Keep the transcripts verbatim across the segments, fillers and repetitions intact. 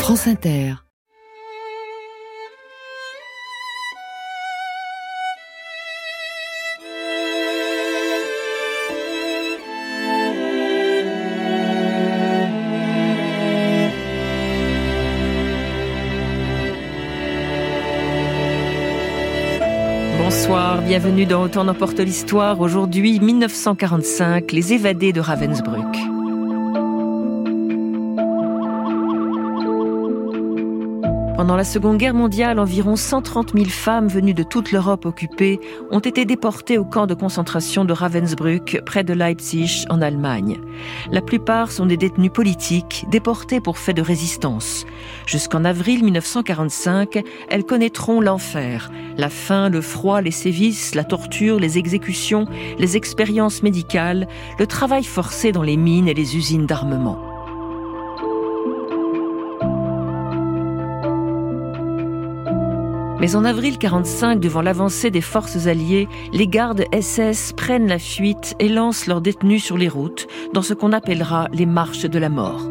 France Inter. Bonsoir, bienvenue dans Autant n'emporte l'histoire. Aujourd'hui, dix-neuf cent quarante-cinq, les évadés de Ravensbrück. Pendant la Seconde Guerre mondiale, environ cent trente mille femmes venues de toute l'Europe occupée ont été déportées au camp de concentration de Ravensbrück, près de Leipzig, en Allemagne. La plupart sont des détenues politiques, déportées pour fait de résistance. Jusqu'en avril dix-neuf cent quarante-cinq, elles connaîtront l'enfer. La faim, le froid, les sévices, la torture, les exécutions, les expériences médicales, le travail forcé dans les mines et les usines d'armement. Mais en avril quarante-cinq, devant l'avancée des forces alliées, les gardes S S prennent la fuite et lancent leurs détenus sur les routes, dans ce qu'on appellera les marches de la mort.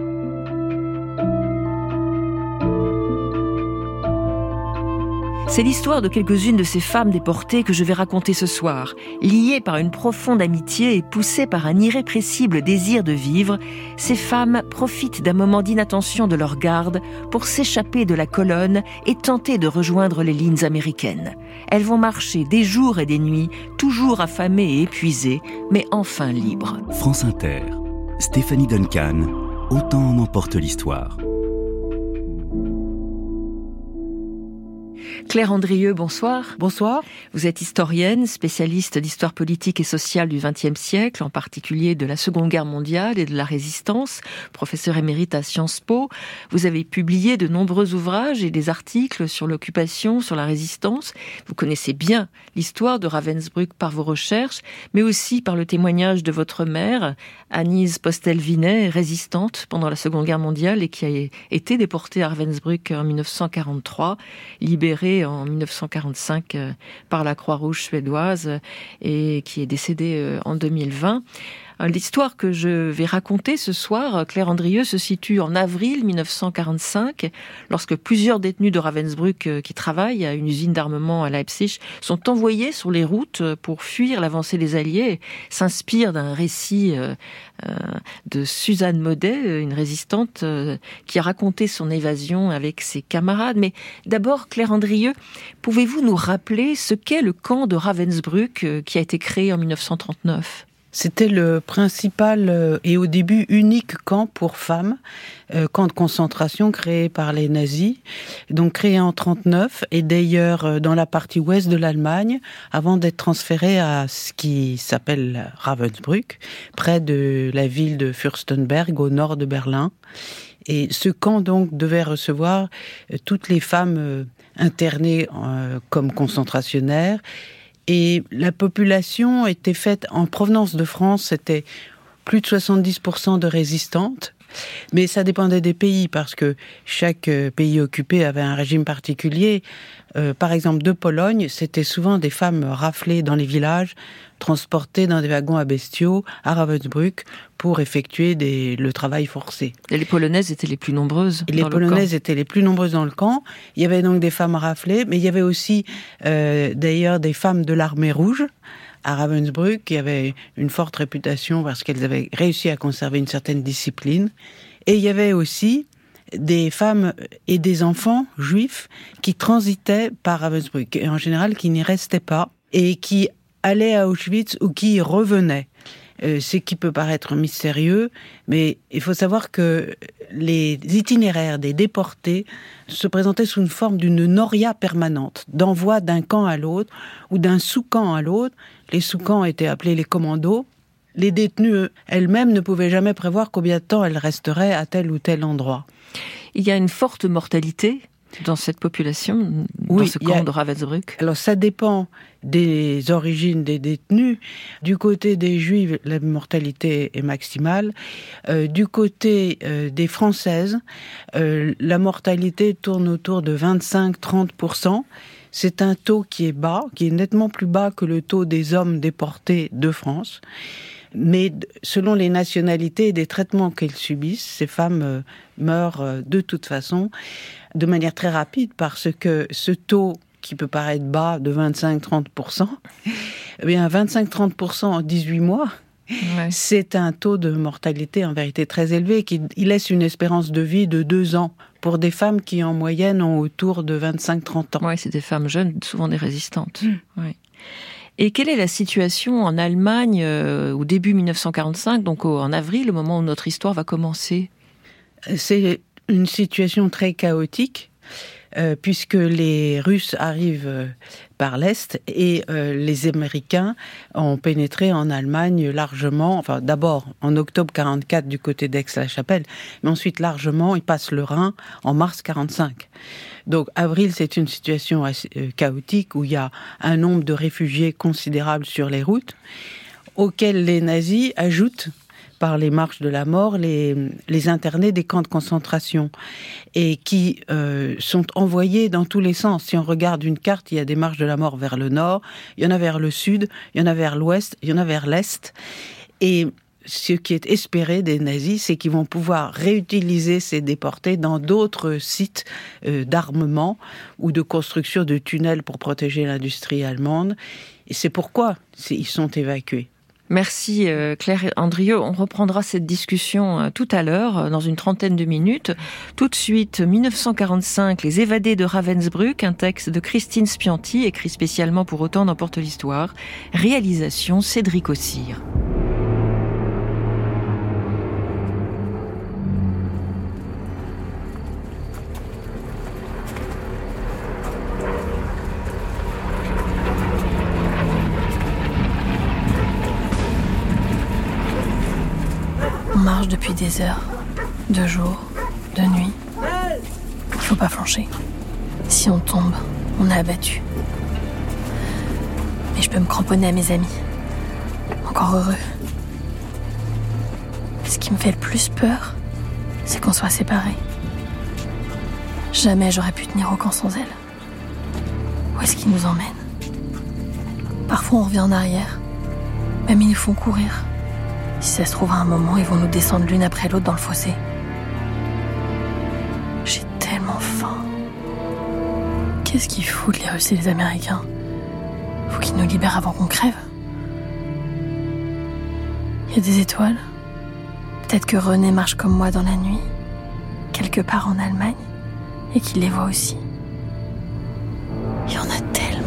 C'est l'histoire de quelques-unes de ces femmes déportées que je vais raconter ce soir. Liées par une profonde amitié et poussées par un irrépressible désir de vivre, ces femmes profitent d'un moment d'inattention de leur garde pour s'échapper de la colonne et tenter de rejoindre les lignes américaines. Elles vont marcher des jours et des nuits, toujours affamées et épuisées, mais enfin libres. France Inter, Stéphanie Duncan, Autant en emporte l'histoire. Claire Andrieux, bonsoir. Bonsoir. Vous êtes historienne, spécialiste d'histoire politique et sociale du vingtième siècle, en particulier de la Seconde Guerre mondiale et de la Résistance, professeur émérite à Sciences Po. Vous avez publié de nombreux ouvrages et des articles sur l'occupation, sur la Résistance. Vous connaissez bien l'histoire de Ravensbrück par vos recherches, mais aussi par le témoignage de votre mère, Annise Postel-Vinet, résistante pendant la Seconde Guerre mondiale et qui a été déportée à Ravensbrück en dix-neuf cent quarante-trois, libérée en dix-neuf cent quarante-cinq euh, par la Croix-Rouge suédoise euh, et qui est décédée euh, en deux mille vingt. L'histoire que je vais raconter ce soir, Claire Andrieux, se situe en avril dix-neuf cent quarante-cinq, lorsque plusieurs détenus de Ravensbrück euh, qui travaillent à une usine d'armement à Leipzig sont envoyés sur les routes pour fuir l'avancée des Alliés, et s'inspirent d'un récit euh, euh, de Suzanne Modet, une résistante euh, qui a raconté son évasion avec ses camarades. Mais d'abord, Claire Andrieux, pouvez-vous nous rappeler ce qu'est le camp de Ravensbrück euh, qui a été créé en dix-neuf cent trente-neuf ? C'était le principal et au début unique camp pour femmes, euh, camp de concentration créé par les nazis, donc créé en trente-neuf et d'ailleurs dans la partie ouest de l'Allemagne, avant d'être transféré à ce qui s'appelle Ravensbrück, près de la ville de Fürstenberg, au nord de Berlin. Et ce camp donc devait recevoir toutes les femmes euh, internées euh, comme concentrationnaires. Et la population était faite en provenance de France, c'était plus de soixante-dix pour cent de résistantes. Mais ça dépendait des pays, parce que chaque pays occupé avait un régime particulier. Euh, par exemple, de Pologne, c'était souvent des femmes raflées dans les villages, transportées dans des wagons à bestiaux à Ravensbrück pour effectuer des, le travail forcé. Et les Polonaises étaient les plus nombreuses Et les dans Polonaises le camp. étaient les plus nombreuses dans le camp. Il y avait donc des femmes raflées, mais il y avait aussi euh, d'ailleurs des femmes de l'armée rouge à Ravensbrück qui avaient une forte réputation parce qu'elles avaient réussi à conserver une certaine discipline. Et il y avait aussi des femmes et des enfants juifs qui transitaient par Ravensbrück, et en général qui n'y restaient pas, et qui allaient à Auschwitz ou qui y revenaient. Euh, ce qui peut paraître mystérieux, mais il faut savoir que les itinéraires des déportés se présentaient sous une forme d'une noria permanente, d'envoi d'un camp à l'autre ou d'un sous-camp à l'autre. Les sous-camps étaient appelés les commandos. Les détenues elles-mêmes ne pouvaient jamais prévoir combien de temps elles resteraient à tel ou tel endroit. Il y a une forte mortalité dans cette population, dans oui, ce camp a... de Ravensbrück. Alors ça dépend des origines des détenus. Du côté des Juifs, la mortalité est maximale. Euh, du côté euh, des Françaises, euh, la mortalité tourne autour de vingt-cinq à trente pour cent. C'est un taux qui est bas, qui est nettement plus bas que le taux des hommes déportés de France. Mais selon les nationalités et les traitements qu'elles subissent, ces femmes euh, meurent euh, de toute façon de manière très rapide parce que ce taux qui peut paraître bas de vingt-cinq à trente pour cent, eh bien vingt-cinq à trente pour cent en dix-huit mois, ouais. C'est un taux de mortalité en vérité très élevé qui il laisse une espérance de vie de deux ans pour des femmes qui en moyenne ont autour de vingt-cinq à trente ans. Oui, c'est des femmes jeunes, souvent des résistantes. Mmh. Ouais. Et quelle est la situation en Allemagne euh, au début dix-neuf cent quarante-cinq, donc au, en avril, au moment où notre histoire va commencer? C'est une situation très chaotique, euh, puisque les Russes arrivent euh, par l'Est et euh, les Américains ont pénétré en Allemagne largement, enfin d'abord en octobre quarante-quatre du côté d'Aix-la-Chapelle, mais ensuite largement, ils passent le Rhin en mars quarante-cinq. Donc, avril, c'est une situation assez euh, chaotique où il y a un nombre de réfugiés considérable sur les routes, auxquels les nazis ajoutent, par les marches de la mort, les, les internés des camps de concentration, et qui euh, sont envoyés dans tous les sens. Si on regarde une carte, il y a des marches de la mort vers le nord, il y en a vers le sud, il y en a vers l'ouest, il y en a vers l'est, et ce qui est espéré des nazis, c'est qu'ils vont pouvoir réutiliser ces déportés dans d'autres sites euh, d'armement ou de construction de tunnels pour protéger l'industrie allemande. Et c'est pourquoi ils sont évacués. Merci euh, Claire Andrieux. On reprendra cette discussion euh, tout à l'heure, euh, dans une trentaine de minutes. Tout de suite, dix-neuf cent quarante-cinq, Les évadés de Ravensbrück, un texte de Christine Spianti, écrit spécialement pour Autant n'emporte l'histoire. Réalisation Cédric Ossire. On marche depuis des heures, de jour, de nuit. Il faut pas flancher. Si on tombe, on est abattu. Mais je peux me cramponner à mes amis. Encore heureux. Ce qui me fait le plus peur, c'est qu'on soit séparés. Jamais j'aurais pu tenir au camp sans elles. Où est-ce qu'ils nous emmènent? Parfois on revient en arrière. Même ils nous font courir. Si ça se trouve à un moment, ils vont nous descendre l'une après l'autre dans le fossé. J'ai tellement faim. Qu'est-ce qu'ils foutent les Russes et les Américains? Faut qu'ils nous libèrent avant qu'on crève. Il y a des étoiles. Peut-être que René marche comme moi dans la nuit, quelque part en Allemagne, et qu'il les voit aussi. Il y en a tellement.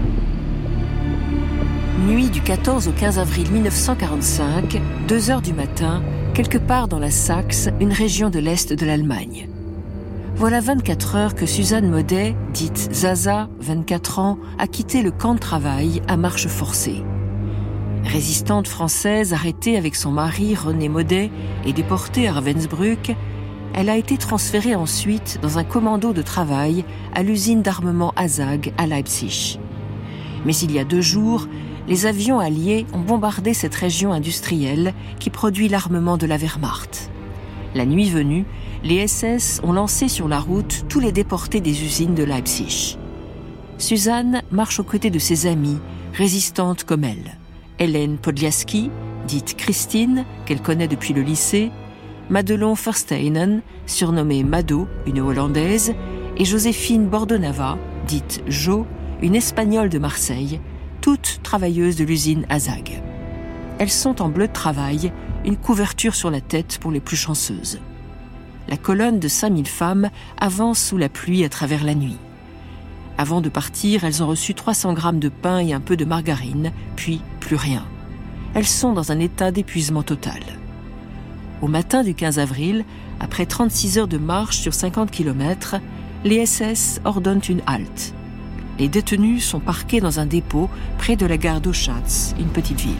Nuit du quatorze au quinze avril dix-neuf cent quarante-cinq, deux heures du matin, quelque part dans la Saxe, une région de l'Est de l'Allemagne. Voilà vingt-quatre heures que Suzanne Maudet, dite Zaza, vingt-quatre ans, a quitté le camp de travail à marche forcée. Résistante française arrêtée avec son mari René Maudet et déportée à Ravensbrück, elle a été transférée ensuite dans un commando de travail à l'usine d'armement Azag à Leipzig. Mais il y a deux jours, les avions alliés ont bombardé cette région industrielle qui produit l'armement de la Wehrmacht. La nuit venue, les S S ont lancé sur la route tous les déportés des usines de Leipzig. Suzanne marche aux côtés de ses amies, résistantes comme elle. Hélène Podliaski, dite Christine, qu'elle connaît depuis le lycée, Madelon Versteinen, surnommée Mado, une Hollandaise, et Joséphine Bordonava, dite Jo, une Espagnole de Marseille, toutes travailleuses de l'usine Azag. Elles sont en bleu de travail, une couverture sur la tête pour les plus chanceuses. La colonne de cinq mille femmes avance sous la pluie à travers la nuit. Avant de partir, elles ont reçu trois cents grammes de pain et un peu de margarine, puis plus rien. Elles sont dans un état d'épuisement total. Au matin du quinze avril, après trente-six heures de marche sur cinquante kilomètres, les S S ordonnent une halte. Les détenus sont parqués dans un dépôt près de la gare d'Oschatz, une petite ville.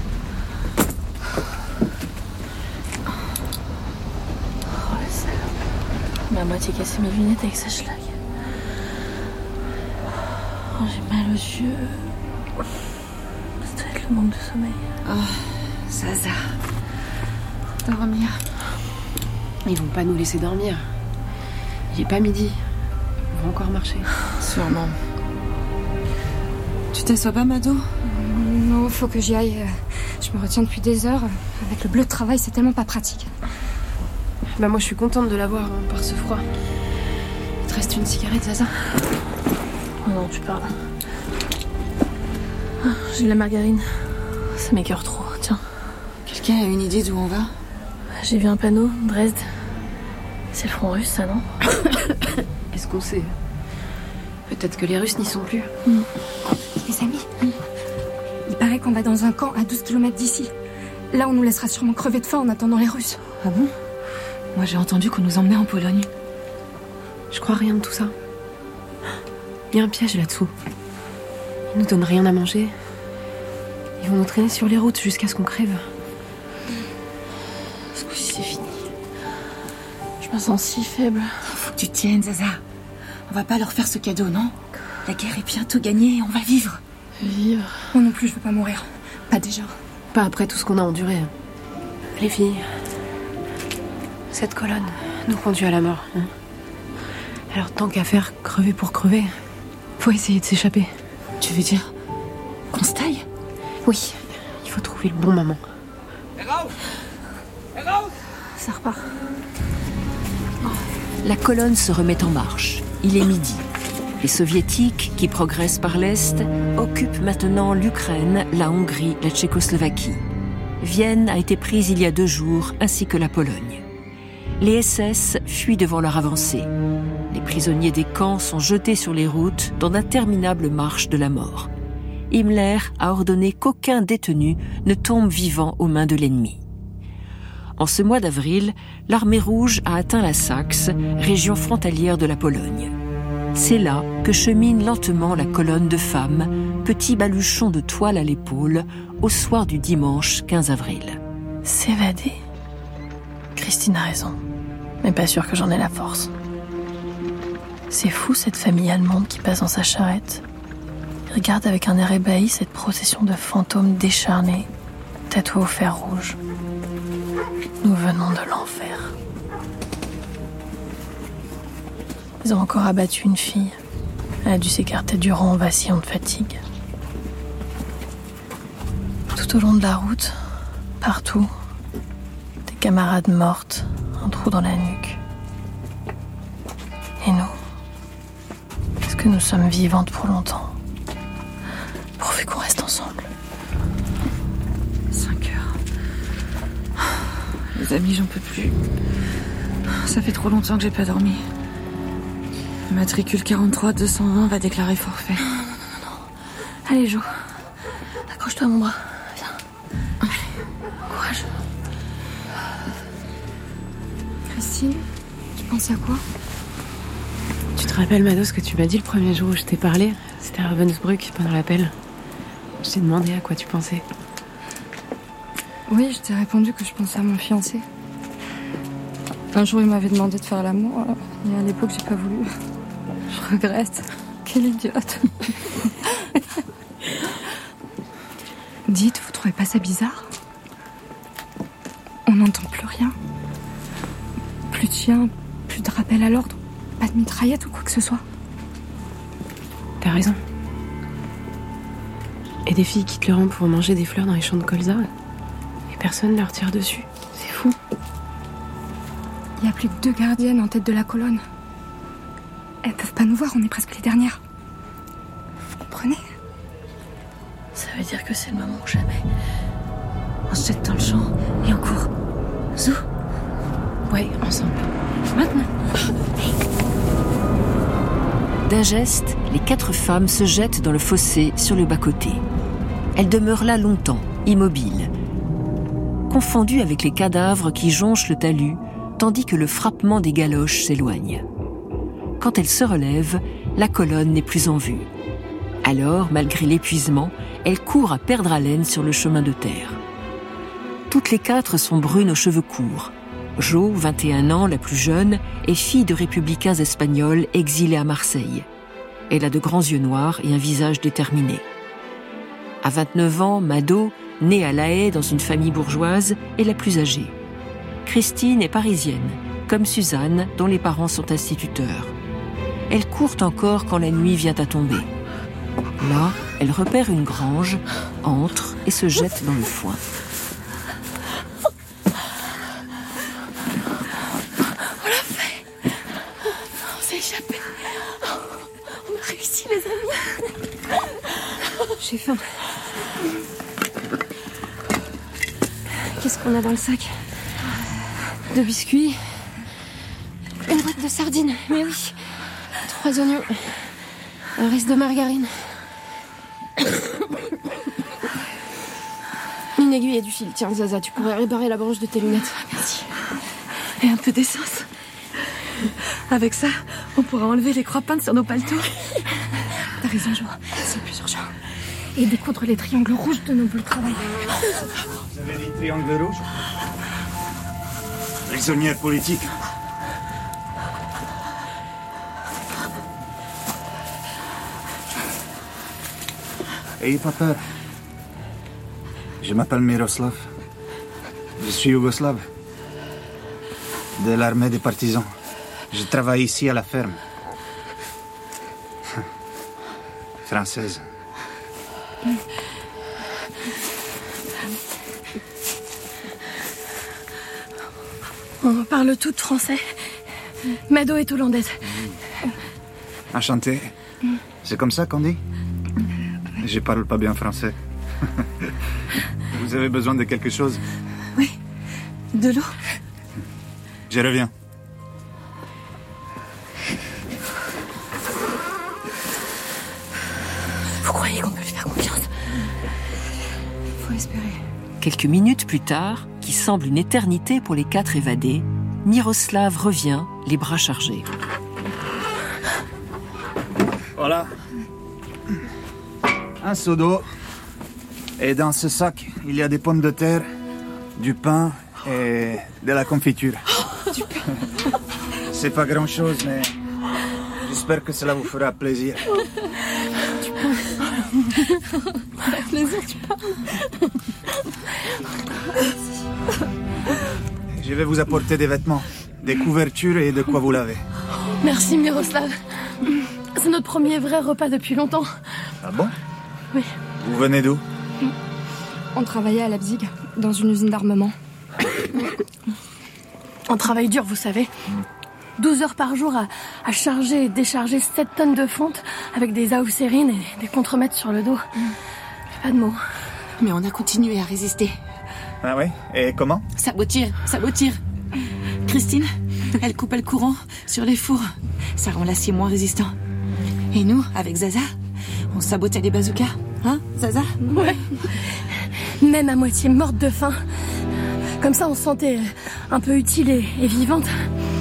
Oh, le salaud. On m'a à moitié cassé mes lunettes avec sa schlag. Oh, j'ai mal aux yeux. Ça doit être le manque de sommeil. Oh, Zaza. Dormir. Ils vont pas nous laisser dormir. Il est pas midi. On va encore marcher. Sûrement. Tu t'assois pas, Mado? Non, faut que j'y aille. Je me retiens depuis des heures. Avec le bleu de travail, c'est tellement pas pratique. Bah moi, je suis contente de l'avoir hein, par ce froid. Il te reste une cigarette, Zaza? Non, tu parles. Ah, j'ai de la margarine. Ça m'écœure trop, tiens. Quelqu'un a une idée d'où on va? J'ai vu un panneau, Dresde. C'est le front russe, ça, non? Est-ce qu'on sait? Peut-être que les Russes n'y sont plus. Mm. Les amis, mm. il paraît qu'on va dans un camp à douze kilomètres d'ici. Là, on nous laissera sûrement crever de faim en attendant les Russes. Ah bon? Moi, j'ai entendu qu'on nous emmenait en Pologne. Je crois rien de tout ça. Il y a un piège là-dessous. Ils nous donnent rien à manger. Ils vont nous traîner sur les routes jusqu'à ce qu'on crève. Ce coup-ci, c'est fini. Je me sens si faible. Faut que tu tiennes, Zaza. On va pas leur faire ce cadeau, non? La guerre est bientôt gagnée et on va vivre. Vivre? Moi non plus, je veux pas mourir. Pas déjà. Pas après tout ce qu'on a enduré. Les filles, cette colonne nous conduit à la mort. Hein. Alors tant qu'à faire crever pour crever, faut essayer de s'échapper. Tu veux dire qu'on se taille? Oui, il faut trouver le bon moment. Ça repart. La colonne se remet en marche. Il est midi. Les soviétiques, qui progressent par l'Est, occupent maintenant l'Ukraine, la Hongrie, la Tchécoslovaquie. Vienne a été prise il y a deux jours, ainsi que la Pologne. Les S S fuient devant leur avancée. Les prisonniers des camps sont jetés sur les routes dans d'interminables marches de la mort. Himmler a ordonné qu'aucun détenu ne tombe vivant aux mains de l'ennemi. En ce mois d'avril, l'armée rouge a atteint la Saxe, région frontalière de la Pologne. C'est là que chemine lentement la colonne de femmes, petits baluchons de toile à l'épaule, au soir du dimanche quinze avril. S'évader? Christine a raison, mais pas sûr que j'en ai la force. C'est fou cette famille allemande qui passe dans sa charrette. Il regarde avec un air ébahi cette procession de fantômes décharnés, tatoués au fer rouge. Nous venons de l'enfer. Ils ont encore abattu une fille. Elle a dû s'écarter du rang en vacillant de fatigue. Tout au long de la route, partout, des camarades mortes, un trou dans la nuque. Et nous? Est-ce que nous sommes vivantes pour longtemps? Pourvu qu'on reste ensemble. Cinq heures. Les amis, j'en peux plus. Ça fait trop longtemps que j'ai pas dormi. Matricule quarante-trois deux cent vingt va déclarer forfait. Non, non, non, non. Allez, Jo. Accroche-toi à mon bras. Viens. Allez, courage. Christine, tu penses à quoi? Tu te rappelles, Mado, ce que tu m'as dit le premier jour où je t'ai parlé? C'était à Ravensbrück, pendant l'appel. Je t'ai demandé à quoi tu pensais. Oui, je t'ai répondu que je pensais à mon fiancé. Un jour, il m'avait demandé de faire l'amour, et à l'époque, j'ai pas voulu. Je regrette. Quelle idiote. Dites, vous trouvez pas ça bizarre? On n'entend plus rien. Plus de chiens, plus de rappel à l'ordre, pas de mitraillette ou quoi que ce soit. T'as raison. Et des filles quittent le rang pour manger des fleurs dans les champs de colza, et personne ne leur tire dessus. C'est fou. Il n'y a plus que deux gardiennes en tête de la colonne. Elles peuvent pas nous voir, on est presque les dernières. Vous comprenez? Ça veut dire que c'est le moment ou jamais. On se jette dans le champ et on court. Zou? Ouais, ensemble. Maintenant. D'un geste, les quatre femmes se jettent dans le fossé sur le bas-côté. Elles demeurent là longtemps, immobiles, confondues avec les cadavres qui jonchent le talus, tandis que le frappement des galoches s'éloigne. Quand elles se relèvent, la colonne n'est plus en vue. Alors, malgré l'épuisement, elles courent à perdre haleine sur le chemin de terre. Toutes les quatre sont brunes aux cheveux courts. Jo, vingt et un ans, la plus jeune, est fille de républicains espagnols exilés à Marseille. Elle a de grands yeux noirs et un visage déterminé. À vingt-neuf ans, Mado, née à La Haye dans une famille bourgeoise, est la plus âgée. Christine est parisienne, comme Suzanne, dont les parents sont instituteurs. Elle court encore quand la nuit vient à tomber. Là, elle repère une grange, entre et se jette dans le foin. On l'a fait. On s'est échappé. On a réussi, les amis. J'ai faim. Qu'est-ce qu'on a dans le sac? Deux biscuits. Une boîte de sardines, mais oui. Trois oignons. Un reste de margarine. Une aiguille et du fil. Tiens, Zaza, tu pourrais réparer la branche de tes lunettes. Merci. Et un peu d'essence. Avec ça, on pourra enlever les croix peintes sur nos paletots. T'as raison, Jo. C'est le plus urgent. Et découdre les triangles rouges de nos bouts de travail. Vous avez dit triangle rouge? Prisonnière politique. Ayez pas peur. Je m'appelle Miroslav. Je suis yougoslave. De l'armée des partisans. Je travaille ici à la ferme. Française. On parle toutes français. Mado est hollandaise. Enchanté. C'est comme ça qu'on dit? Je parle pas bien français. Vous avez besoin de quelque chose? Oui. De l'eau. Je reviens. Vous croyez qu'on peut lui faire confiance? Faut espérer. Quelques minutes plus tard, qui semble une éternité pour les quatre évadés, Miroslav revient, les bras chargés. Voilà. Un seau d'eau. Et dans ce sac, il y a des pommes de terre, du pain et de la confiture. Oh, du pain. C'est pas grand-chose, mais j'espère que cela vous fera plaisir. Du pain. Avec plaisir, tu parles. Je vais vous apporter des vêtements, des couvertures et de quoi vous laver. Merci, Miroslav. C'est notre premier vrai repas depuis longtemps. Ah bon? Oui. Vous venez d'où? On travaillait à Leipzig, dans une usine d'armement. On travaille dur, vous savez. douze heures par jour à, à charger et décharger sept tonnes de fonte avec des Aufsérines et des contremaîtres sur le dos. Pas de mots. Mais on a continué à résister. Ah oui? Et comment? Sabotir, sabotir. Christine, elle coupe le courant sur les fours. Ça rend l'acier moins résistant. Et nous, avec Zaza, on sabotait les bazookas. Hein, Zaza? Ouais. Même à moitié morte de faim. Comme ça, on se sentait un peu utile et, et vivante.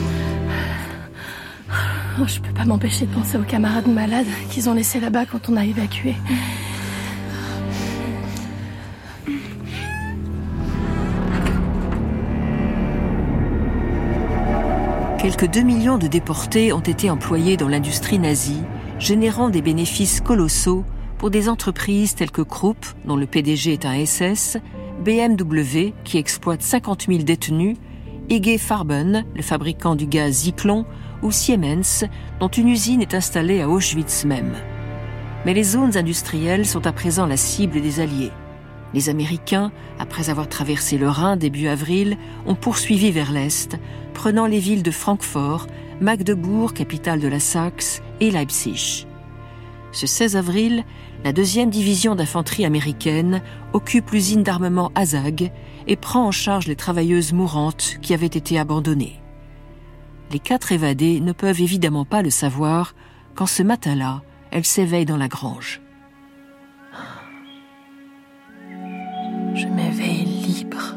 Oh, je peux pas m'empêcher de penser aux camarades malades qu'ils ont laissés là-bas quand on a évacué. Quelques deux millions de déportés ont été employés dans l'industrie nazie, générant des bénéfices colossaux pour des entreprises telles que Krupp, dont le P D G est un S S, B M W, qui exploite cinquante mille détenus, I G Farben, le fabricant du gaz Zyklon, ou Siemens, dont une usine est installée à Auschwitz même. Mais les zones industrielles sont à présent la cible des Alliés. Les Américains, après avoir traversé le Rhin début avril, ont poursuivi vers l'Est, prenant les villes de Francfort, Magdebourg, capitale de la Saxe, et Leipzig. Ce seize avril, la deuxième division d'infanterie américaine occupe l'usine d'armement Azag et prend en charge les travailleuses mourantes qui avaient été abandonnées. Les quatre évadés ne peuvent évidemment pas le savoir quand ce matin-là, elles s'éveillent dans la grange. Je m'éveille libre.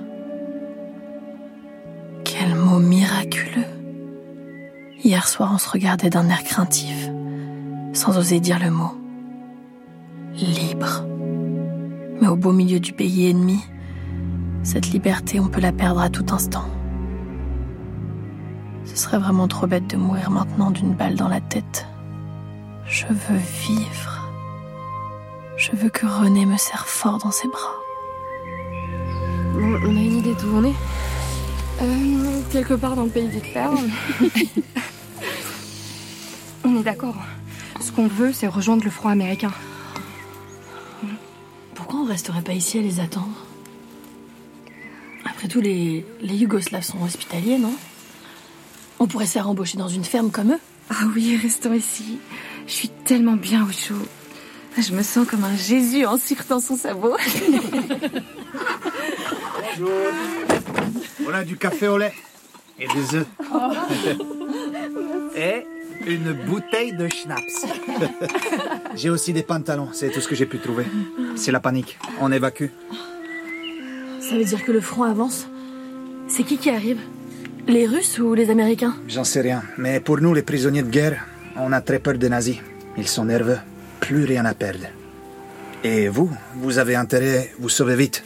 Quel mot miraculeux. Hier soir, on se regardait d'un air craintif, sans oser dire le mot. Libre. Mais au beau milieu du pays ennemi, cette liberté, on peut la perdre à tout instant. Ce serait vraiment trop bête de mourir maintenant d'une balle dans la tête. Je veux vivre. Je veux que René me serre fort dans ses bras. Bon, on a une idée d'où on est. Euh, quelque part dans le pays d'Hitler. On est d'accord. Ce qu'on veut, c'est rejoindre le front américain. Pourquoi on resterait pas ici à les attendre? Après tout, les, les Yougoslaves sont hospitaliers, non? On pourrait se faire embaucher dans une ferme comme eux. Ah oui, restons ici. Je suis tellement bien au chaud. Je me sens comme un Jésus en cire dans son sabot. Bonjour. Voilà du café au lait et des œufs. Oh. Et une bouteille de schnapps. J'ai aussi des pantalons, c'est tout ce que j'ai pu trouver. C'est la panique, on évacue. Ça veut dire que le front avance? C'est qui qui arrive? Les Russes ou les Américains? J'en sais rien, mais pour nous, les prisonniers de guerre, on a très peur des nazis. Ils sont nerveux, plus rien à perdre. Et vous, vous avez intérêt à vous sauver vite.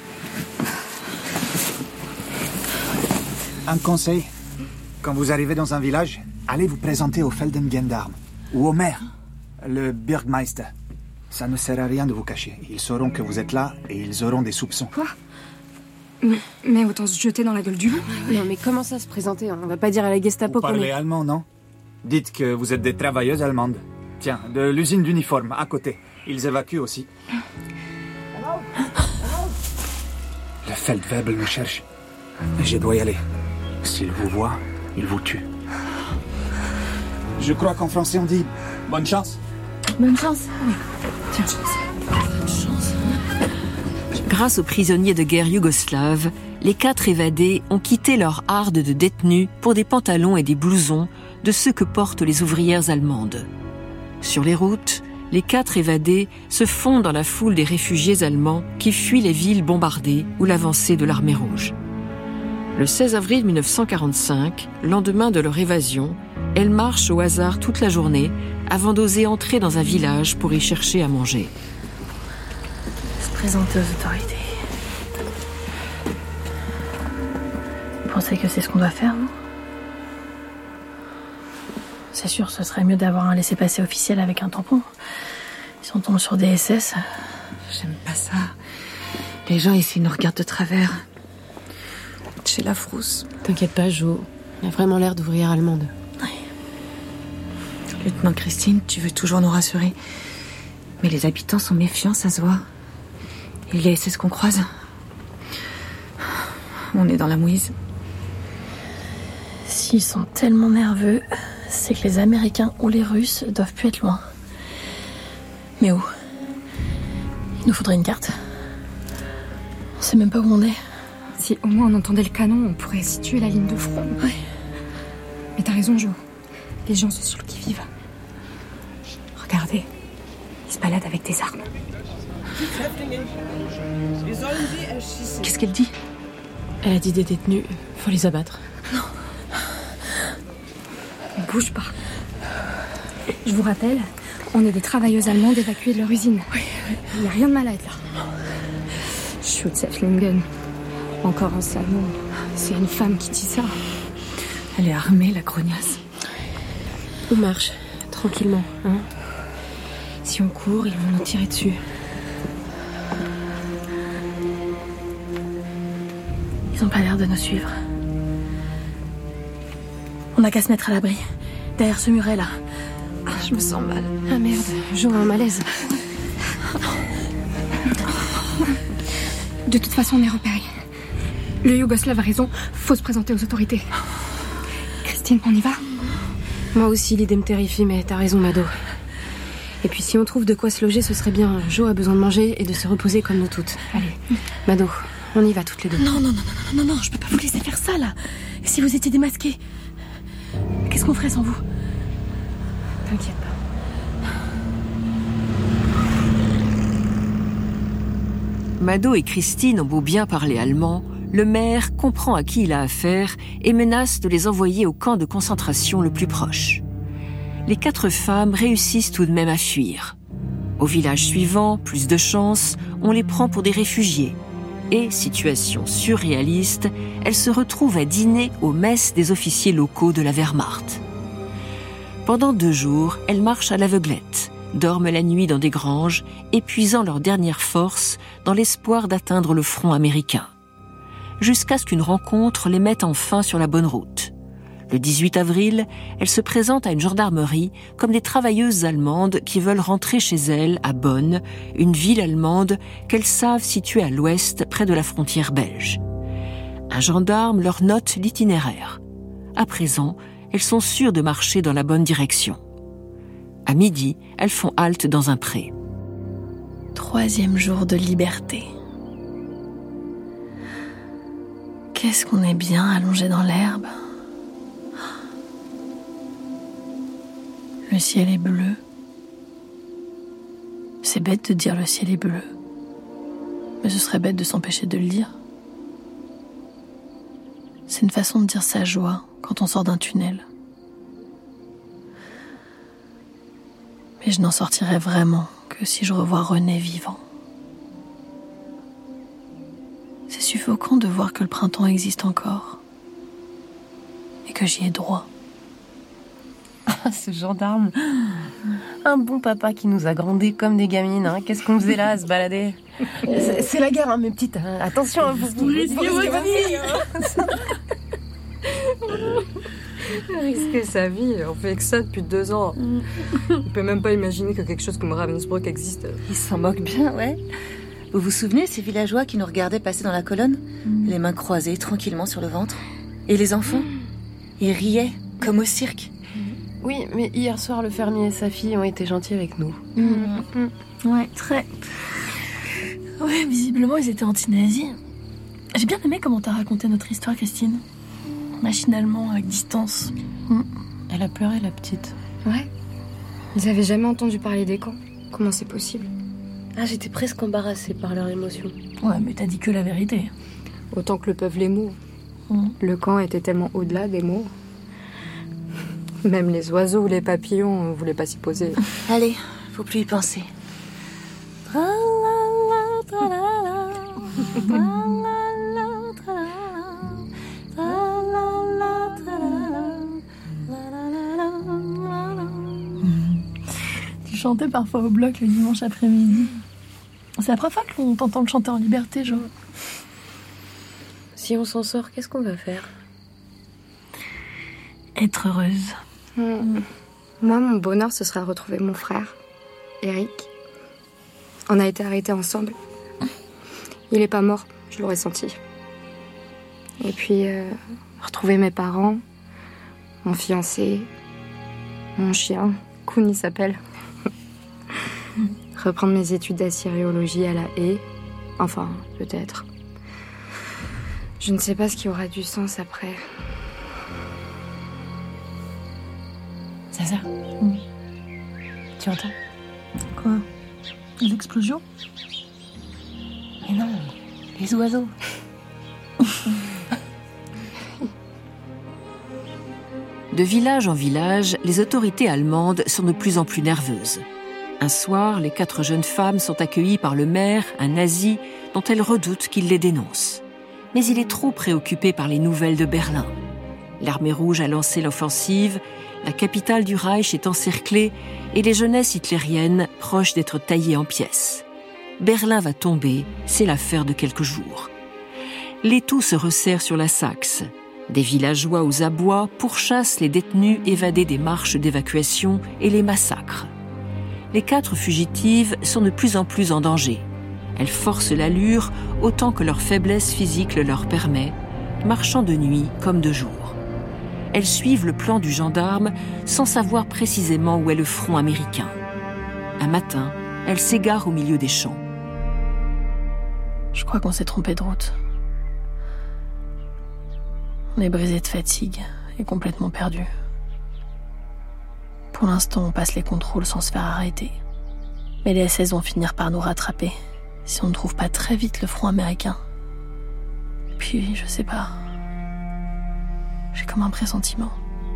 Un conseil, quand vous arrivez dans un village, allez vous présenter au Feldengendarme ou au maire, le Burgmeister. Ça ne sert à rien de vous cacher. Ils sauront que vous êtes là et ils auront des soupçons. Quoi? mais, mais autant se jeter dans la gueule du loup. Non, mais comment ça se présenter? On va pas dire à la Gestapo qu'on est... Vous parlez allemand, non? Dites que vous êtes des travailleuses allemandes. Tiens, de l'usine d'uniformes, à côté. Ils évacuent aussi. Le Feldwebel me cherche. Je dois y aller. S'il vous voit, il vous tue. Je crois qu'en français on dit bonne chance. Bonne chance. Oui. Tiens. Bonne chance. Grâce aux prisonniers de guerre yougoslaves, les quatre évadés ont quitté leur harde de détenus pour des pantalons et des blousons de ceux que portent les ouvrières allemandes. Sur les routes, les quatre évadés se fondent dans la foule des réfugiés allemands qui fuient les villes bombardées ou l'avancée de l'armée rouge. Le seize avril mille neuf cent quarante-cinq, lendemain de leur évasion, elles marchent au hasard toute la journée avant d'oser entrer dans un village pour y chercher à manger. Se présenter aux autorités. Vous pensez que c'est ce qu'on doit faire, non? C'est sûr, ce serait mieux d'avoir un laissez-passer officiel avec un tampon. Si on tombe sur des S S... J'aime pas ça. Les gens ici nous regardent de travers. J'ai la frousse. T'inquiète pas, Jo. Il a vraiment l'air d'ouvrière allemande. Oui. Lieutenant Christine, tu veux toujours nous rassurer. Mais les habitants sont méfiants, ça se voit. Et les S S qu'on croise. On est dans la mouise. S'ils sont tellement nerveux, c'est que les Américains ou les Russes doivent plus être loin. Mais où? Il nous faudrait une carte. On sait même pas où on est. Si au moins on entendait le canon, on pourrait situer la ligne de front. Oui. Mais t'as raison, Jo. Les gens sont sur le qui-vive. Regardez. Ils se baladent avec des armes. Qu'est-ce qu'elle dit? Elle a dit des détenus. Faut les abattre. Non. On bouge pas. Je vous rappelle, on est des travailleuses allemandes évacuées de leur usine. Oui. Il n'y a rien de mal à être là. Schutzhäftlingen. Encore un salmon. C'est une femme qui dit ça. Elle est armée, la grognasse. On marche, tranquillement, hein. Si on court, ils vont nous tirer dessus. Ils ont pas l'air de nous suivre. On n'a qu'à se mettre à l'abri. Derrière ce muret là. Ah, je me sens mal. Ah merde, Jo a un malaise. De toute façon, on est repérés. Le Yougoslave a raison, faut se présenter aux autorités. Christine, on y va? Moi aussi, l'idée me terrifie, mais t'as raison, Mado. Et puis si on trouve de quoi se loger, ce serait bien. Jo a besoin de manger et de se reposer comme nous toutes. Allez, Mado, on y va toutes les deux. Non, non, non, non, non, non, non, je peux pas vous laisser faire ça, là. Et si vous étiez démasqués? Qu'est-ce qu'on ferait sans vous? T'inquiète pas. Mado et Christine ont beau bien parler allemand, le maire comprend à qui il a affaire et menace de les envoyer au camp de concentration le plus proche. Les quatre femmes réussissent tout de même à fuir. Au village suivant, plus de chance, on les prend pour des réfugiés. Et, situation surréaliste, elles se retrouvent à dîner aux messes des officiers locaux de la Wehrmacht. Pendant deux jours, elles marchent à l'aveuglette, dorment la nuit dans des granges, épuisant leurs dernières forces dans l'espoir d'atteindre le front américain. Jusqu'à ce qu'une rencontre les mette enfin sur la bonne route. Le dix-huit avril, elles se présentent à une gendarmerie comme des travailleuses allemandes qui veulent rentrer chez elles à Bonn, une ville allemande qu'elles savent située à l'ouest près de la frontière belge. Un gendarme leur note l'itinéraire. À présent, elles sont sûres de marcher dans la bonne direction. À midi, elles font halte dans un pré. Troisième jour de liberté. Qu'est-ce qu'on est bien allongé dans l'herbe. Le ciel est bleu. C'est bête de dire le ciel est bleu. Mais ce serait bête de s'empêcher de le dire. C'est une façon de dire sa joie quand on sort d'un tunnel. Mais je n'en sortirai vraiment que si je revois René vivant. C'est suffocant de voir que le printemps existe encore. Et que j'y ai droit. Ah, ce gendarme. Un bon papa qui nous a grondés comme des gamines. Hein. Qu'est-ce qu'on faisait là à se balader? C'est, c'est la guerre, hein, mes petites. Attention, hein, vous vous risquez votre vie. Risquer sa vie, on fait que ça depuis deux ans. On peut même pas imaginer que quelque chose comme Ravensbrück existe. Ils s'en moquent bien, ouais. Vous vous souvenez, ces villageois qui nous regardaient passer dans la colonne, mmh. les mains croisées, tranquillement sur le ventre? Et les enfants, ils riaient, comme au cirque. Oui, mais hier soir, le fermier et sa fille ont été gentils avec nous. Mmh. Mmh. Ouais, très. Ouais, visiblement, ils étaient anti-nazis. J'ai bien aimé comment t'as raconté notre histoire, Christine. Machinalement, avec distance. Mmh. Elle a pleuré, la petite. Ouais. Ils avaient jamais entendu parler des camps. Comment c'est possible? Ah, j'étais presque embarrassée par leur émotion. Ouais, mais t'as dit que la vérité. Autant que le peuvent les mots. Mmh. Le camp était tellement au-delà des mots. Même les oiseaux ou les papillons ne voulaient pas s'y poser. Allez, faut plus y penser. Tu chantais parfois au bloc le dimanche après-midi. C'est la première fois qu'on t'entend le chanter en liberté, genre. Si on s'en sort, qu'est-ce qu'on va faire? Être heureuse. Mmh. Moi, mon bonheur, ce serait de retrouver mon frère, Eric. On a été arrêtés ensemble. Il est pas mort, je l'aurais senti. Et puis, euh, retrouver mes parents, mon fiancé, mon chien, Koun il s'appelle. Reprendre mes études d'assyriologie à La Haye. Enfin, peut-être. Je ne sais pas ce qui aura du sens après. Zaza, mmh. Tu entends? Quoi? L'explosion? Mais non, les oiseaux. De village en village, les autorités allemandes sont de plus en plus nerveuses. Un soir, les quatre jeunes femmes sont accueillies par le maire, un nazi, dont elles redoutent qu'il les dénonce. Mais il est trop préoccupé par les nouvelles de Berlin. L'armée rouge a lancé l'offensive, la capitale du Reich est encerclée et les jeunesses hitlériennes proches d'être taillées en pièces. Berlin va tomber, c'est l'affaire de quelques jours. L'étau se resserre sur la Saxe. Des villageois aux abois pourchassent les détenus évadés des marches d'évacuation et les massacrent. Les quatre fugitives sont de plus en plus en danger. Elles forcent l'allure autant que leur faiblesse physique le leur permet, marchant de nuit comme de jour. Elles suivent le plan du gendarme sans savoir précisément où est le front américain. Un matin, elles s'égarent au milieu des champs. Je crois qu'on s'est trompé de route. On est brisé de fatigue et complètement perdu. Pour l'instant, on passe les contrôles sans se faire arrêter. Mais les S S vont finir par nous rattraper si on ne trouve pas très vite le front américain. Puis, je sais pas. J'ai comme un pressentiment.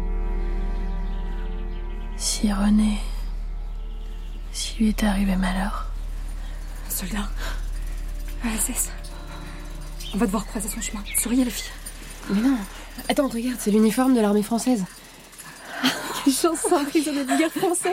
Si René... Si lui était arrivé malheur... Un soldat. Un S S. On va devoir croiser son chemin. Surveillez les filles. Mais non. Attends, regarde, c'est l'uniforme de l'armée française. Quelle chance, c'est un prisonnier de guerre français.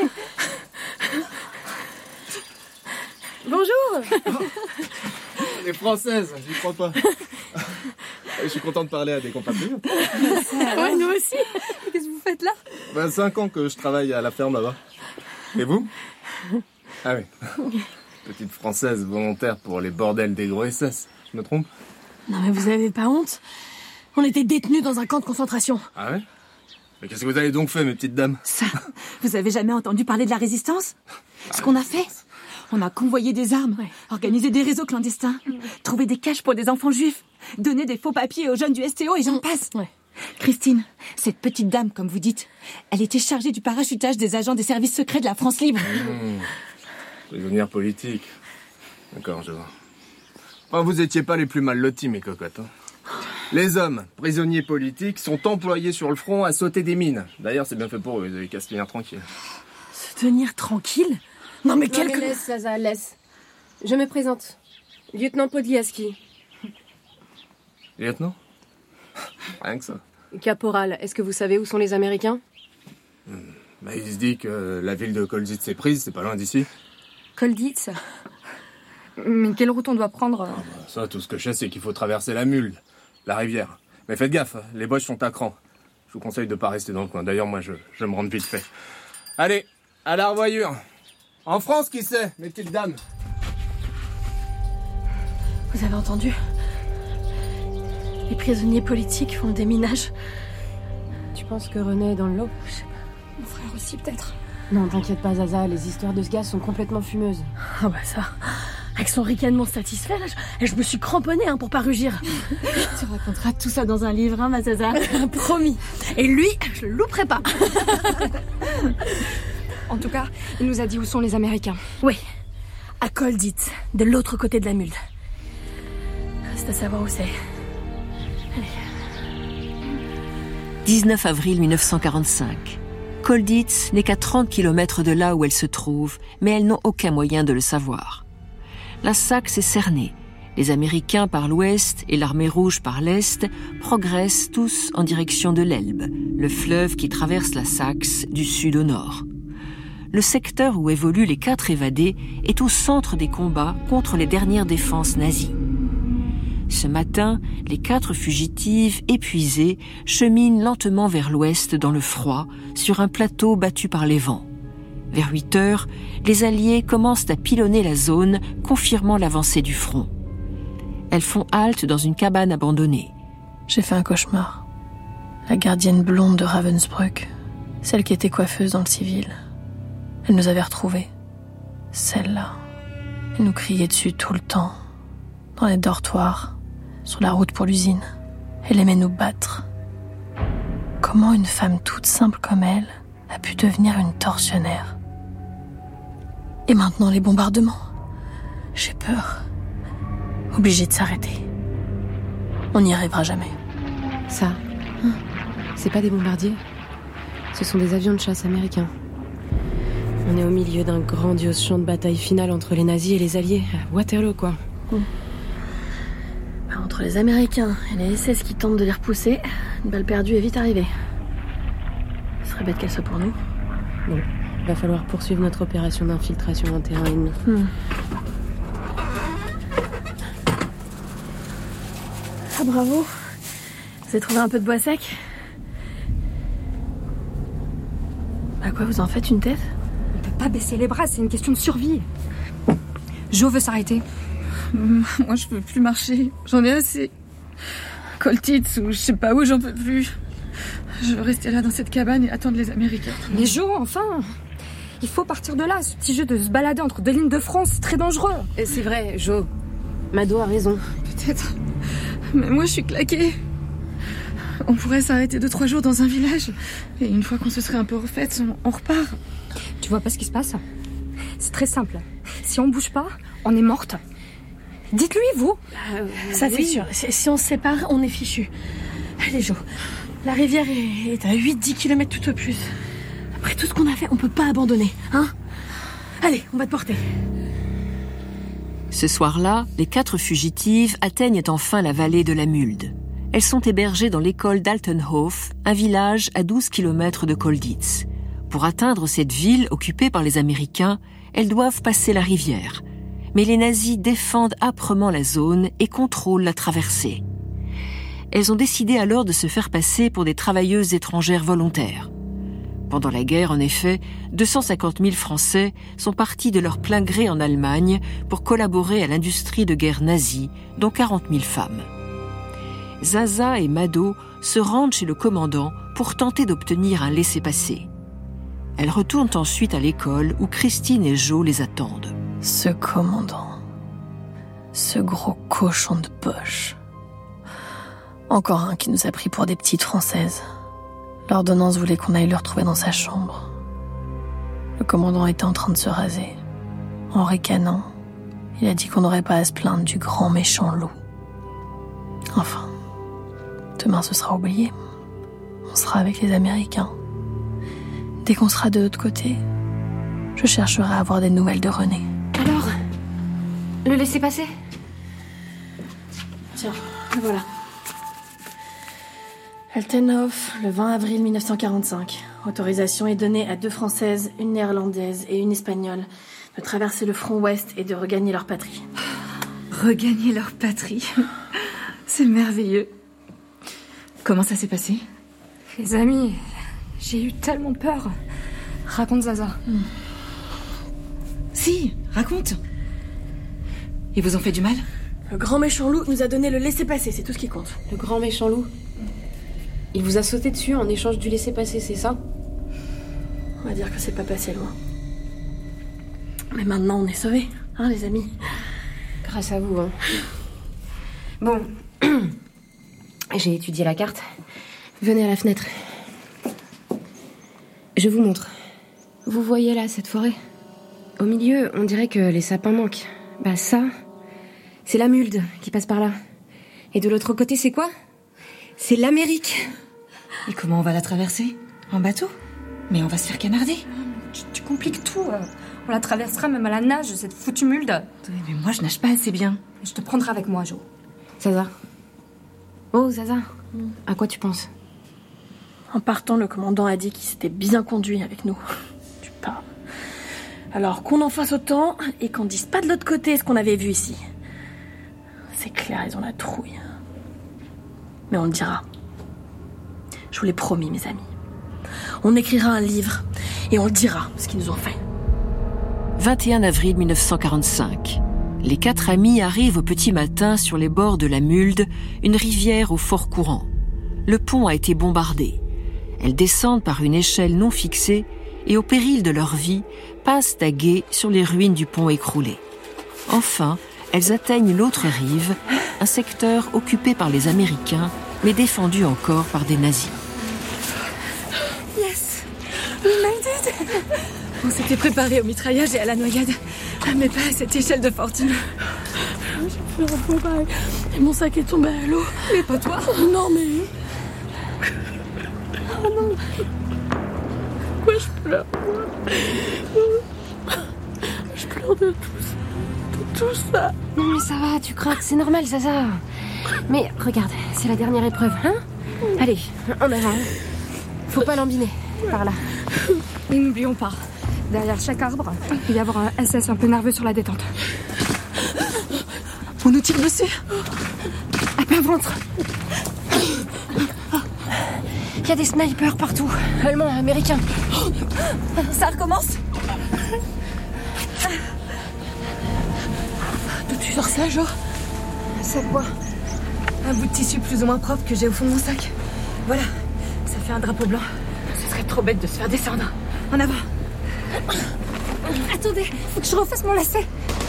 Bonjour. Les françaises, j'y crois pas. Je suis content de parler à des compatriotes. Ouais, nous aussi. Qu'est-ce que vous faites là? Ben, cinq ans que je travaille à la ferme là-bas. Et vous? Ah oui. Petite française volontaire pour les bordels des gros S S. Je me trompe? Non mais vous avez pas honte? On était détenus dans un camp de concentration. Ah ouais? Mais qu'est-ce que vous avez donc fait, mes petites dames? Ça, vous avez jamais entendu parler de la résistance? Ce qu'on a fait? On a convoyé des armes, ouais. organisé des réseaux clandestins, mmh. trouvé des caches pour des enfants juifs, donné des faux papiers aux jeunes du S T O et j'en passe. Ouais. Christine, cette petite dame, comme vous dites, elle était chargée du parachutage des agents des services secrets de la France libre. Mmh. Prisonnière politique. D'accord, je vois. Enfin, vous étiez pas les plus mal lotis, mes cocottes. Hein. Les hommes, prisonniers politiques, sont employés sur le front à sauter des mines. D'ailleurs, c'est bien fait pour eux, ils avaient qu'à se tenir tranquille. Se tenir tranquille? Non mais quel... Non mais laisse, Zaza, laisse. Je me présente. Lieutenant Podliaski. Lieutenant? Rien que ça. Caporal, est-ce que vous savez où sont les Américains? hmm. Bah, il se dit que la ville de Colditz est prise, c'est pas loin d'ici. Colditz? Mais quelle route on doit prendre? Ah bah, ça, tout ce que je sais, c'est qu'il faut traverser la Mulde, la rivière. Mais faites gaffe, les boches sont à cran. Je vous conseille de pas rester dans le coin. D'ailleurs, moi, je, je me rends vite fait. Allez, à la revoyure. En France, qui sait, mes petites dames? Vous avez entendu? Les prisonniers politiques font le déminage. Tu penses que René est dans le lot? Je sais pas. Mon frère aussi, peut-être. Non, t'inquiète pas, Zaza, les histoires de ce gars sont complètement fumeuses. Ah bah ça... Avec son ricanement satisfait, là, je, je me suis cramponnée hein, pour pas rugir. Tu raconteras tout ça dans un livre, hein, ma Zaza? Promis. Et lui, je le louperai pas. En tout cas, il nous a dit où sont les Américains. Oui, à Colditz, de l'autre côté de la Mulde. Reste à savoir où c'est. Allez. dix-neuf avril mille neuf cent quarante-cinq. Colditz n'est qu'à trente kilomètres de là où elles se trouvent, mais elles n'ont aucun moyen de le savoir. La Saxe est cernée. Les Américains par l'ouest et l'armée rouge par l'est progressent tous en direction de l'Elbe, le fleuve qui traverse la Saxe du sud au nord. Le secteur où évoluent les quatre évadés est au centre des combats contre les dernières défenses nazies. Ce matin, les quatre fugitives, épuisées, cheminent lentement vers l'ouest dans le froid, sur un plateau battu par les vents. Vers huit heures, les Alliés commencent à pilonner la zone, confirmant l'avancée du front. Elles font halte dans une cabane abandonnée. J'ai fait un cauchemar. La gardienne blonde de Ravensbrück, celle qui était coiffeuse dans le civil, elle nous avait retrouvés. Celle-là, elle nous criait dessus tout le temps, dans les dortoirs, sur la route pour l'usine. Elle aimait nous battre. Comment une femme toute simple comme elle a pu devenir une tortionnaire? Et maintenant les bombardements. J'ai peur. Obligé de s'arrêter. On n'y arrivera jamais. Ça, hein, c'est pas des bombardiers. Ce sont des avions de chasse américains. On est au milieu d'un grandiose champ de bataille final entre les nazis et les alliés. Waterloo, quoi. Mmh. Bah, entre les Américains et les S S qui tentent de les repousser, une balle perdue est vite arrivée. Ce serait bête qu'elle soit pour nous. Bon, va falloir poursuivre notre opération d'infiltration en terrain ennemi. Mmh. Ah, bravo. Vous avez trouvé un peu de bois sec? À quoi vous en faites une tête? On peut pas baisser les bras, c'est une question de survie. Jo veut s'arrêter. Moi, je peux plus marcher. J'en ai assez. Colditz ou je sais pas où, j'en peux plus. Je veux rester là dans cette cabane et attendre les Américains. Mais Jo, enfin! Il faut partir de là. Ce petit jeu de se balader entre deux lignes de front, c'est très dangereux. Et c'est vrai, Jo. Mado a raison. Peut-être. Mais moi, je suis claquée. On pourrait s'arrêter deux, trois jours dans un village. Et une fois qu'on se serait un peu refaites, on, on repart. Tu vois pas ce qui se passe? C'est très simple. Si on bouge pas, on est morte. Dites-lui, vous. Euh, Ça, oui. C'est sûr. Si, si on se sépare, on est fichu. Allez, Jo. La rivière est, est à huit à dix kilomètres tout au plus. Après tout ce qu'on a fait, on peut pas abandonner, hein? Allez, on va te porter. Ce soir-là, les quatre fugitives atteignent enfin la vallée de la Mulde. Elles sont hébergées dans l'école d'Altenhof, un village à douze kilomètres de Colditz. Pour atteindre cette ville occupée par les Américains, elles doivent passer la rivière. Mais les nazis défendent âprement la zone et contrôlent la traversée. elles ont décidé alors de se faire passer pour des travailleuses étrangères volontaires. Pendant la guerre, en effet, deux cent cinquante mille Français sont partis de leur plein gré en Allemagne pour collaborer à l'industrie de guerre nazie, dont quarante mille femmes. Zaza et Mado se rendent chez le commandant pour tenter d'obtenir un laissez-passer. Elles retournent ensuite à l'école où Christine et Jo les attendent. Ce commandant, ce gros cochon de poche. Encore un qui nous a pris pour des petites Françaises. L'ordonnance voulait qu'on aille le retrouver dans sa chambre. Le commandant était en train de se raser. En ricanant, il a dit qu'on n'aurait pas à se plaindre du grand méchant loup. Enfin, demain ce sera oublié. On sera avec les Américains. Dès qu'on sera de l'autre côté, je chercherai à avoir des nouvelles de René. Alors, le laisser passer? Tiens, le voilà. Altenhof, le vingt avril mille neuf cent quarante-cinq. Autorisation est donnée à deux Françaises, une Néerlandaise et une Espagnole de traverser le front ouest et de regagner leur patrie. Regagner leur patrie. C'est merveilleux. Comment ça s'est passé? Les amis, j'ai eu tellement peur. Raconte, Zaza. Hmm. Si, raconte. Ils vous ont fait du mal? Le grand méchant loup nous a donné le laissez-passer, c'est tout ce qui compte. Le grand méchant loup? Il vous a sauté dessus en échange du laissez-passer, c'est ça? On va dire que c'est pas passé loin. Mais maintenant, on est sauvés, hein, les amis? Grâce à vous, hein. Bon, j'ai étudié la carte. Venez à la fenêtre. Je vous montre. Vous voyez là, cette forêt? Au milieu, on dirait que les sapins manquent. Bah ça, c'est la Mulde qui passe par là. Et de l'autre côté, c'est quoi? C'est l'Amérique. Et comment on va la traverser? En bateau? Mais on va se faire canarder. Tu, tu compliques tout. On la traversera même à la nage, cette foutue Mulde. Mais moi, je nage pas assez bien. Je te prendrai avec moi, Jo. Zaza. Oh, Zaza. À quoi tu penses? En partant, le commandant a dit qu'il s'était bien conduit avec nous. Tu parles. Alors qu'on en fasse autant et qu'on dise pas de l'autre côté ce qu'on avait vu ici. C'est clair, ils ont la trouille. Mais on le dira. Je vous l'ai promis, mes amis. On écrira un livre et on le dira, ce qu'ils nous ont fait. vingt et un avril mille neuf cent quarante-cinq. Les quatre amis arrivent au petit matin sur les bords de la Mulde, une rivière au fort courant. Le pont a été bombardé. Elles descendent par une échelle non fixée et, au péril de leur vie, passent à gué sur les ruines du pont écroulé. Enfin, elles atteignent l'autre rive, un secteur occupé par les Américains, mais défendu encore par des nazis. Yes! We made it! On s'était préparé au mitraillage et à la noyade, mais pas à cette échelle de fortune. J'ai pleuré un peu pareil. Et mon sac est tombé à l'eau. Mais pas toi? Non, mais... Oh non. Pourquoi je pleure? Je pleure de tout ça. De tout ça. Non mais ça va, tu craques, c'est normal, Zaza. Mais regarde, c'est la dernière épreuve, hein? Allez, en avant. Faut pas l'embiner, par là. Et n'oublions pas, derrière chaque arbre, il y a avoir un S S un peu nerveux sur la détente. On nous tire dessus. À plein ventre. Il y a des snipers partout, allemands, américains. Ça recommence. D'où tu sors ça, Jo? C'est quoi? Un bout de tissu plus ou moins propre que j'ai au fond de mon sac. Voilà, ça fait un drapeau blanc. Ce serait trop bête de se faire descendre. En avant. Attendez, faut que je refasse mon lacet.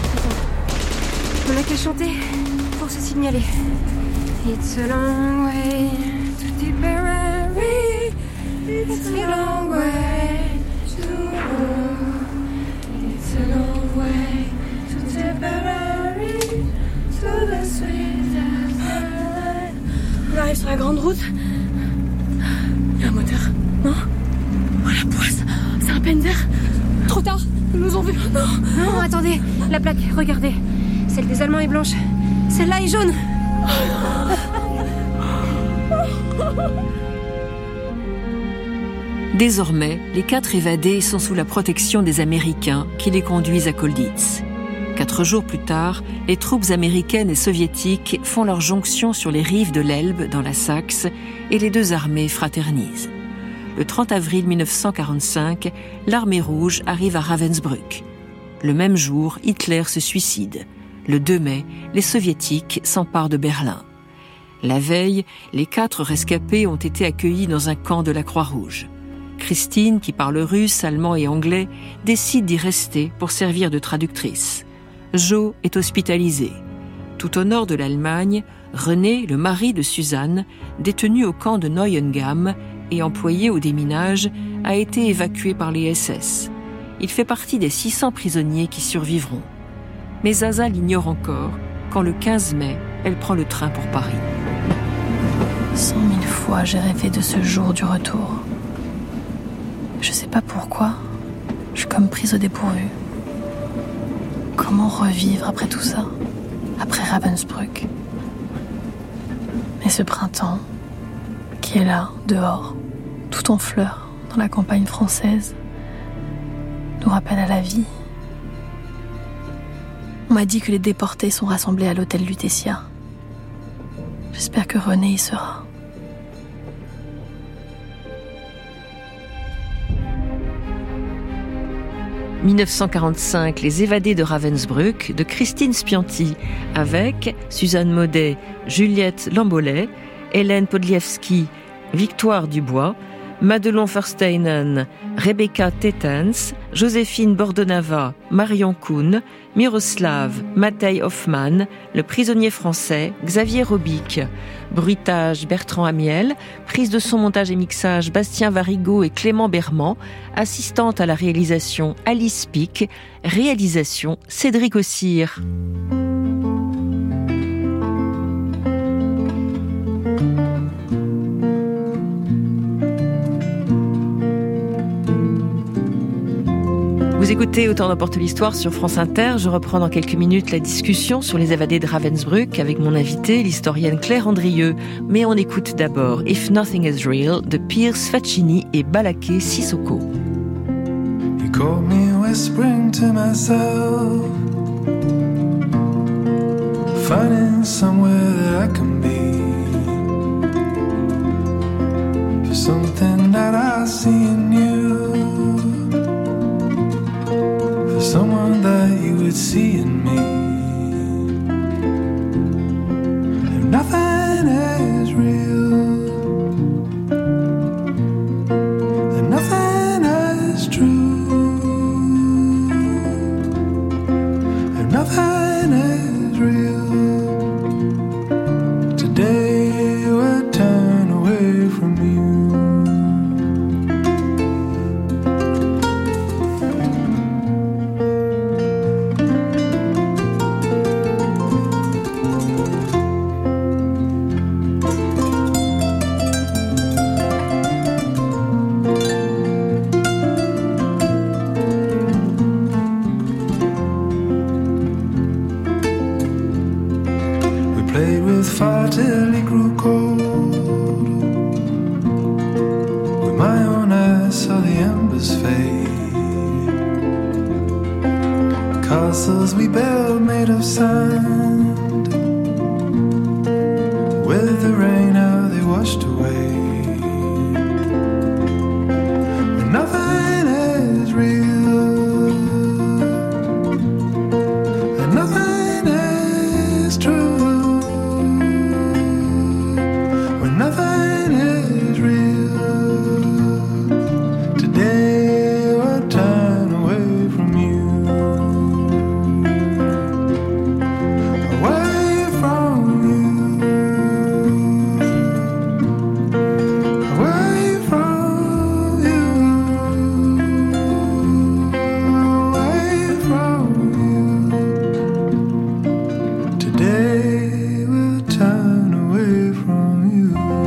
On n'a qu'à chanter pour se signaler. It's a long way to Tipperary. It's a long way to go. It's a long way to Tipperary. To the sweet Caroline. On arrive sur la grande route. Il y a un moteur, non? Oh la poisse, c'est un Panzer. Trop tard, ils nous ont vus. Non, non, attendez, la plaque, regardez. Celle des Allemands est blanche. Celle-là est jaune. Désormais, les quatre évadés sont sous la protection des Américains qui les conduisent à Colditz. Quatre jours plus tard, les troupes américaines et soviétiques font leur jonction sur les rives de l'Elbe, dans la Saxe, et les deux armées fraternisent. Le trente avril mille neuf cent quarante-cinq, l'armée rouge arrive à Ravensbrück. Le même jour, Hitler se suicide. Le deux mai, les soviétiques s'emparent de Berlin. La veille, les quatre rescapés ont été accueillis dans un camp de la Croix-Rouge. Christine, qui parle russe, allemand et anglais, décide d'y rester pour servir de traductrice. Jo est hospitalisé. Tout au nord de l'Allemagne, René, le mari de Suzanne, détenu au camp de Neuengamme et employé au déminage, a été évacué par les S S. Il fait partie des six cents prisonniers qui survivront. Mais Zaza l'ignore encore quand le quinze mai, elle prend le train pour Paris. Cent mille fois, j'ai rêvé de ce jour du retour. Je sais pas pourquoi, je suis comme prise au dépourvu. Comment revivre après tout ça, après Ravensbrück? Mais ce printemps, qui est là, dehors, tout en fleurs, dans la campagne française, nous rappelle à la vie. On m'a dit que les déportés sont rassemblés à l'hôtel Lutetia. J'espère que René y sera. dix-neuf cent quarante-cinq, Les évadés de Ravensbrück, de Christine Spianti, avec Suzanne Maudet, Juliette Lambolet, Hélène Podliewski, Victoire Dubois, Madelon Versteinen, Rebecca Tetens, Joséphine Bordonava, Marion Kuhn, Miroslav, Matej Hoffmann, Le prisonnier français, Xavier Robic, bruitage Bertrand Amiel, prise de son, montage et mixage Bastien Varigo et Clément Berman, assistante à la réalisation Alice Pic, réalisation Cédric Ossire. Vous écoutez Autant n'importe l'histoire sur France Inter. Je reprends dans quelques minutes la discussion sur les évadés de Ravensbrück avec mon invitée, l'historienne Claire Andrieux. Mais on écoute d'abord If Nothing Is Real de Pierce Faccini et Balaké Sissoko. You caught me whispering to myself, finding somewhere that I can be, for something that I see in you, someone that you would see in me. If nothing is real, then nothing is true. If nothing is real, today we'll turn away from you. Fire till it grew cold. With my own eyes saw the embers fade. Castles we built made of sand, with the rain how they washed away. But nothing is real, and nothing is true. Nothing is real, today we'll turn away from you, away from you, away from you, away from you, today we'll turn away from you.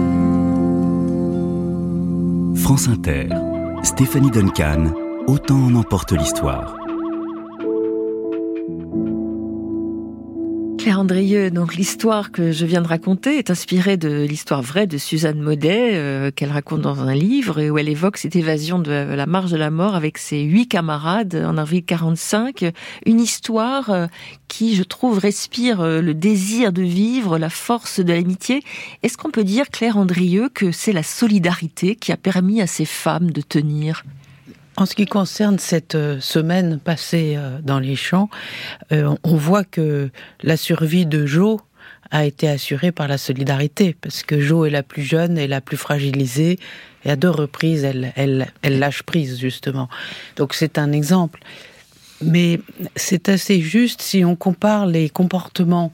France Inter, Stéphanie Duncan, Autant en emporte l'histoire. Claire Andrieux, donc l'histoire que je viens de raconter est inspirée de l'histoire vraie de Suzanne Maudet, euh, qu'elle raconte dans un livre, et où elle évoque cette évasion de la marche de la mort avec ses huit camarades en avril quarante-cinq. Une histoire euh, qui, je trouve, respire euh, le désir de vivre, la force de l'amitié. Est-ce qu'on peut dire, Claire Andrieux, que c'est la solidarité qui a permis à ces femmes de tenir ? En ce qui concerne cette semaine passée dans les champs, euh, on voit que la survie de Jo a été assurée par la solidarité, parce que Jo est la plus jeune et la plus fragilisée, et à deux reprises, elle, elle, elle lâche prise, justement. Donc c'est un exemple. Mais c'est assez juste si on compare les comportements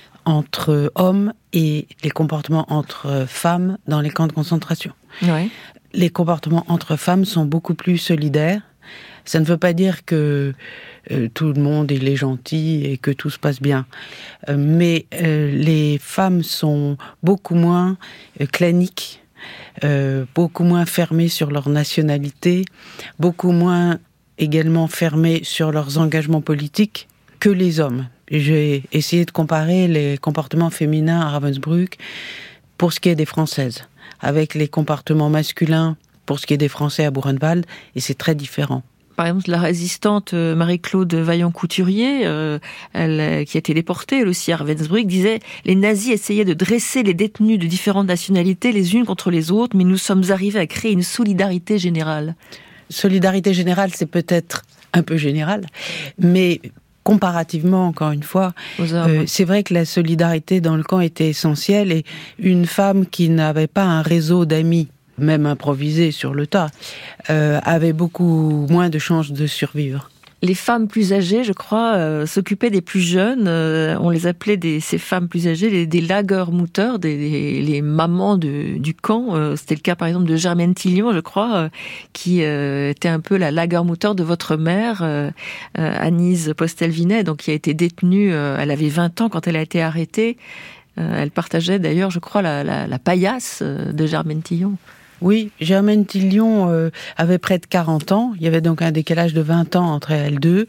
entre hommes et les comportements entre femmes dans les camps de concentration. Ouais. Les comportements entre femmes sont beaucoup plus solidaires. Ça ne veut pas dire que euh, tout le monde il est gentil et que tout se passe bien. Euh, mais euh, les femmes sont beaucoup moins euh, claniques, euh, beaucoup moins fermées sur leur nationalité, beaucoup moins également fermées sur leurs engagements politiques que les hommes. J'ai essayé de comparer les comportements féminins à Ravensbrück pour ce qui est des Françaises, avec les comportements masculins pour ce qui est des Français à Buchenwald, et c'est très différent. Par exemple, la résistante Marie-Claude Vaillant-Couturier, euh, elle, qui a été déportée, elle aussi à Ravensbrück, disait « Les nazis essayaient de dresser les détenus de différentes nationalités les unes contre les autres, mais nous sommes arrivés à créer une solidarité générale. » Solidarité générale, c'est peut-être un peu général, mais comparativement, encore une fois, euh, c'est vrai que la solidarité dans le camp était essentielle, et une femme qui n'avait pas un réseau d'amis, même improvisé sur le tas, euh, avait beaucoup moins de chances de survivre. Les femmes plus âgées, je crois, euh, s'occupaient des plus jeunes. Euh, on les appelait des, ces femmes plus âgées, les, des Lagermutter, des, des les mamans de, du camp. Euh, c'était le cas, par exemple, de Germaine Tillion, je crois, euh, qui euh, était un peu la Lagermutter de votre mère, euh, euh, Anise Postel-Vinet, donc qui a été détenue. Euh, elle avait vingt ans quand elle a été arrêtée. Euh, elle partageait d'ailleurs, je crois, la, la, la paillasse de Germaine Tillion. Oui, Germaine Tillion euh, avait près de quarante ans. Il y avait donc un décalage de vingt ans entre elles deux.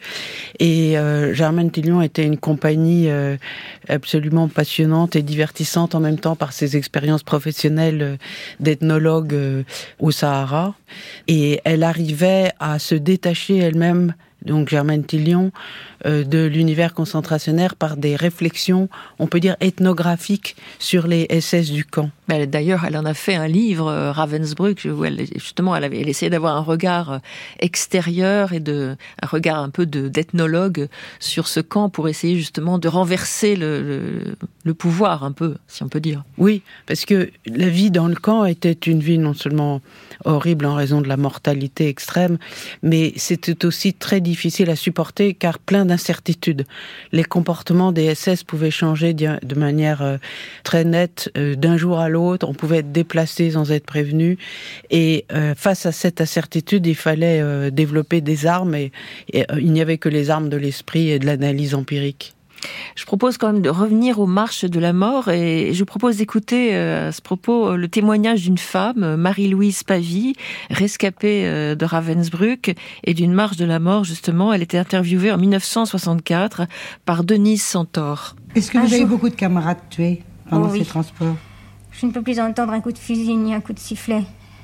Et euh, Germaine Tillion était une compagnie euh, absolument passionnante et divertissante en même temps par ses expériences professionnelles euh, d'ethnologue euh, au Sahara. Et elle arrivait à se détacher elle-même, donc Germaine Tillion, euh, de l'univers concentrationnaire par des réflexions, on peut dire ethnographiques, sur les S S du camp. Mais d'ailleurs, elle en a fait un livre, euh, Ravensbrück, où elle, justement, elle avait elle essayait d'avoir un regard extérieur et de, un regard un peu de, d'ethnologue sur ce camp pour essayer justement de renverser le, le, le pouvoir un peu, si on peut dire. Oui, parce que la vie dans le camp était une vie non seulement horrible en raison de la mortalité extrême, mais c'était aussi très difficile à supporter car plein d'incertitudes. Les comportements des S S pouvaient changer de manière euh, très nette euh, d'un jour à l'autre. On pouvait être déplacé sans être prévenu. Et euh, face à cette incertitude, il fallait euh, développer des armes et, et euh, il n'y avait que les armes de l'esprit et de l'analyse empirique. Je propose quand même de revenir aux marches de la mort et je vous propose d'écouter à ce propos le témoignage d'une femme, Marie-Louise Pavie, rescapée de Ravensbrück et d'une marche de la mort justement. Elle était interviewée en dix-neuf cent soixante-quatre par Denise Santor. Est-ce que un vous jour... avez beaucoup de camarades tués pendant oh, oui. ces transports? Je ne peux plus entendre un coup de fusil ni un coup de sifflet.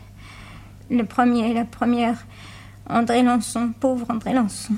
Le premier et la première, André Lançon, pauvre André Lançon.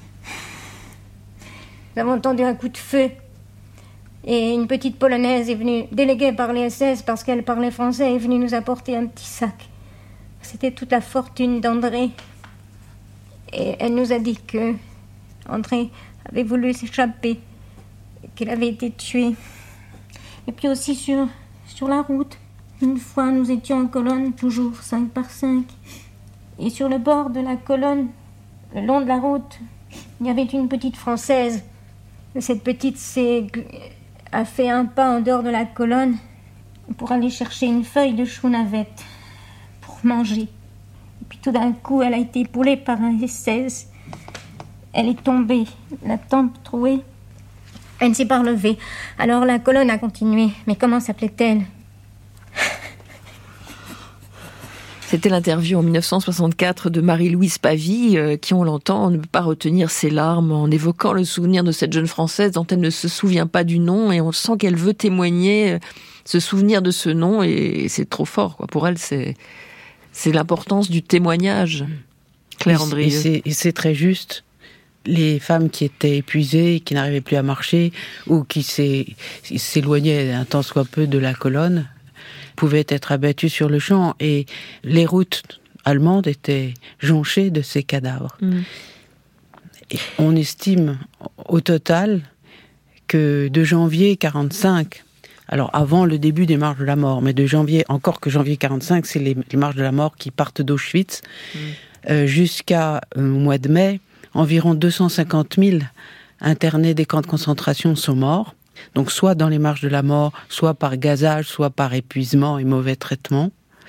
Nous avons entendu un coup de feu et une petite Polonaise est venue, déléguée par les S S parce qu'elle parlait français, est venue nous apporter un petit sac. C'était toute la fortune d'André. Et elle nous a dit que André avait voulu s'échapper, qu'il avait été tué. Et puis aussi sur, sur la route, une fois nous étions en colonne, toujours cinq par cinq. Et sur le bord de la colonne, le long de la route, il y avait une petite Française. Cette petite s'est, a fait un pas en dehors de la colonne pour aller chercher une feuille de chou navette pour manger. Et puis tout d'un coup, elle a été épaulée par un S S. Elle est tombée, la tempe trouée. Elle ne s'est pas relevée. Alors la colonne a continué. Mais comment s'appelait-elle? C'était l'interview en mille neuf cent soixante-quatre de Marie-Louise Pavie, euh, qui, on l'entend, ne peut pas retenir ses larmes en évoquant le souvenir de cette jeune Française dont elle ne se souvient pas du nom, et on sent qu'elle veut témoigner, euh, se souvenir de ce nom, et c'est trop fort, quoi. Pour elle, c'est, c'est l'importance du témoignage. Claire Andrieux. Et c'est, et c'est très juste. Les femmes qui étaient épuisées, qui n'arrivaient plus à marcher, ou qui s'éloignaient un tant soit peu de la colonne, pouvaient être abattues sur le champ. Et les routes allemandes étaient jonchées de ces cadavres. Mmh. Et on estime au total que de janvier quarante-cinq, alors avant le début des marches de la mort, mais de janvier, encore que janvier quarante-cinq, c'est les, les marches de la mort qui partent d'Auschwitz, mmh. euh, jusqu'à euh, mois de mai, environ deux cent cinquante mille internés des camps de concentration sont morts. Donc soit dans les marches de la mort, soit par gazage, soit par épuisement et mauvais traitement.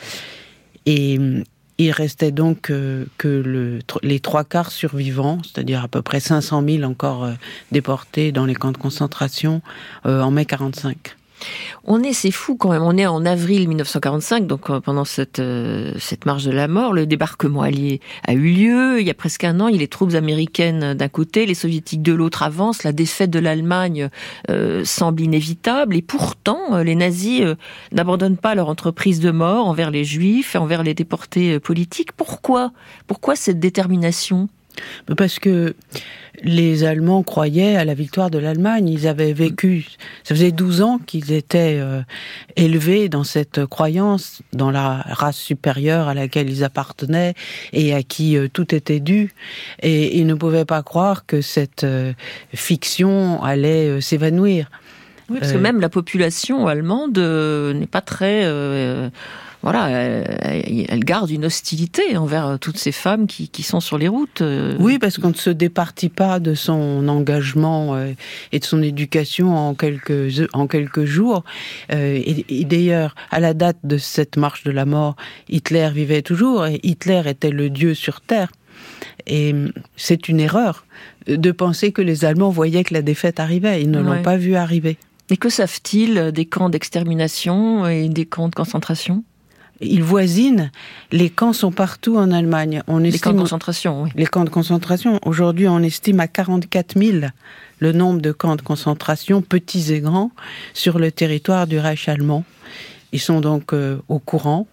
Et il restait donc euh, que le, les trois quarts survivants, c'est-à-dire à peu près cinq cent mille encore euh, déportés dans les camps de concentration euh, en mai quarante-cinq. On est, c'est fou quand même, on est en avril mille neuf cent quarante-cinq, donc pendant cette, euh, cette marche de la mort, le débarquement allié a eu lieu, il y a presque un an, il y a les troupes américaines d'un côté, les soviétiques de l'autre avancent, la défaite de l'Allemagne euh, semble inévitable, et pourtant, les nazis euh, n'abandonnent pas leur entreprise de mort envers les juifs et envers les déportés politiques. Pourquoi ? Pourquoi cette détermination ? Parce que les Allemands croyaient à la victoire de l'Allemagne. Ils avaient vécu, ça faisait douze ans qu'ils étaient euh, élevés dans cette croyance, dans la race supérieure à laquelle ils appartenaient et à qui euh, tout était dû. Et ils ne pouvaient pas croire que cette euh, fiction allait euh, s'évanouir. Oui, parce euh, que même la population allemande euh, n'est pas très... Euh, Voilà, elle, elle garde une hostilité envers toutes ces femmes qui, qui sont sur les routes. Oui, parce qu'on ne se départit pas de son engagement et de son éducation en quelques, en quelques jours. Et, et d'ailleurs, à la date de cette marche de la mort, Hitler vivait toujours, et Hitler était le dieu sur terre. Et c'est une erreur de penser que les Allemands voyaient que la défaite arrivait. Ils ne ouais. l'ont pas vu arriver. Et que savent-ils des camps d'extermination et des camps de concentration ? Ils voisinent. Les camps sont partout en Allemagne. On les estime, camps de concentration, oui. Les camps de concentration. Aujourd'hui, on estime à quarante-quatre mille le nombre de camps de concentration, petits et grands, sur le territoire du Reich allemand. Ils sont donc euh, au courant.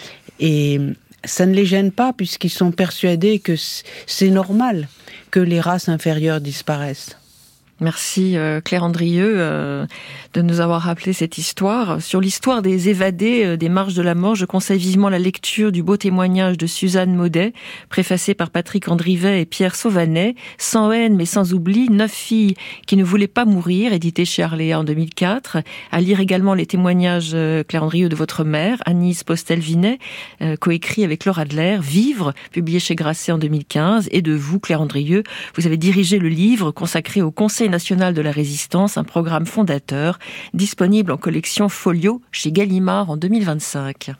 Et ça ne les gêne pas, puisqu'ils sont persuadés que c'est normal que les races inférieures disparaissent. Merci Claire Andrieux euh, de nous avoir rappelé cette histoire. Sur l'histoire des évadés euh, des marches de la mort, je conseille vivement la lecture du beau témoignage de Suzanne Maudet, préfacé par Patrick Andrivet et Pierre Sauvanet. Sans haine mais sans oubli, neuf filles qui ne voulaient pas mourir, édité chez Arléa en deux mille quatre. À lire également les témoignages, euh, Claire Andrieux, de votre mère, Agnès Postel-Vinet, euh, coécrit avec Laure Adler, Vivre, publié chez Grasset en deux mille quinze, et de vous, Claire Andrieux. Vous avez dirigé le livre consacré au Conseil national de la résistance, un programme fondateur, disponible en collection Folio chez Gallimard en deux mille vingt-cinq.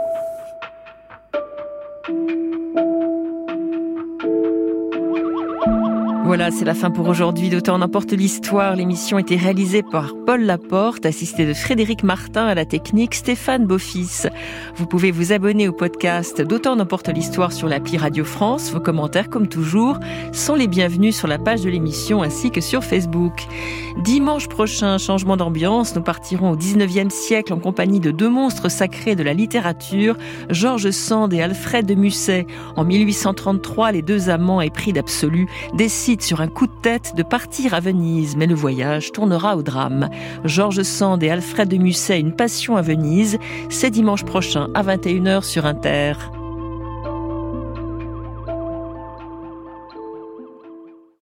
Voilà, c'est la fin pour aujourd'hui d'Autant en emporte l'histoire. L'émission a été réalisée par Paul Laporte, assisté de Frédéric Martin à la technique, Stéphane Beaufils. Vous pouvez vous abonner au podcast d'Autant en emporte l'histoire sur l'appli Radio France. Vos commentaires, comme toujours, sont les bienvenus sur la page de l'émission ainsi que sur Facebook. Dimanche prochain, changement d'ambiance, nous partirons au dix-neuvième siècle en compagnie de deux monstres sacrés de la littérature, George Sand et Alfred de Musset. En mille huit cent trente-trois, les deux amants épris d'absolu décident sur un coup de tête de partir à Venise, mais le voyage tournera au drame. George Sand et Alfred de Musset, une passion à Venise, c'est dimanche prochain à vingt et une heures sur Inter.